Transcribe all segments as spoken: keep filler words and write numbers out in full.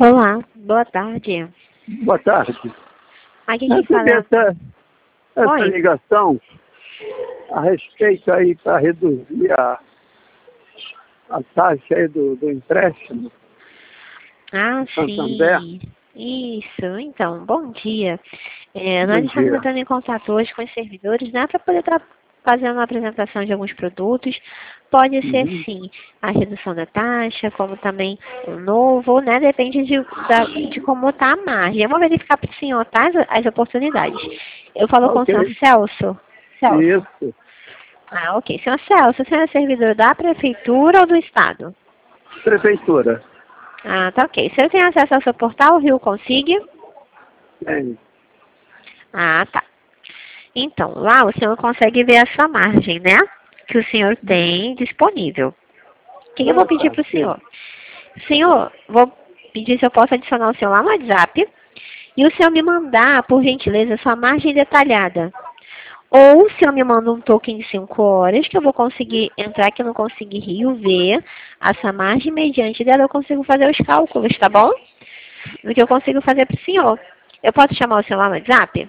Olá, boa tarde. Boa tarde. Aqui Eu quem fala... recebi essa, essa Oi. ligação a respeito aí para reduzir a, a taxa aí do, do empréstimo Ah, do Santander. sim. Isso. Então, bom dia. É, Bom nós estamos dia. entrando em contato hoje com os servidores, né, para poder estar fazendo uma apresentação de alguns produtos. Pode ser, Uhum. sim, a redução da taxa, como também um novo, né? Depende de, da, de como está a margem. Eu vou verificar para o senhor, tá, as, as oportunidades. Eu falo com o senhor Ok. Celso. Celso. Isso. Ah, ok. Senhor Celso, o senhor é servidor da prefeitura ou do estado? Prefeitura. Ah, tá ok. O senhor tem acesso ao seu portal, Rio Consigue? Tem. Ah, tá. Então, lá o senhor consegue ver a sua margem, né? Que o senhor tem disponível. O que eu vou Ah, pedir tá. para o Sim. senhor? Senhor, vou pedir se eu posso adicionar o senhor lá no WhatsApp e o senhor me mandar, por gentileza, sua margem detalhada. Ou o senhor me manda um token de cinco horas, que eu vou conseguir entrar aqui no Consigue Rio, ver essa margem, mediante dela eu consigo fazer os cálculos, tá bom? Do que eu consigo fazer para o senhor. Eu posso chamar o senhor lá no WhatsApp?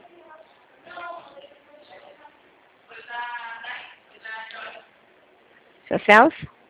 Seu Celso?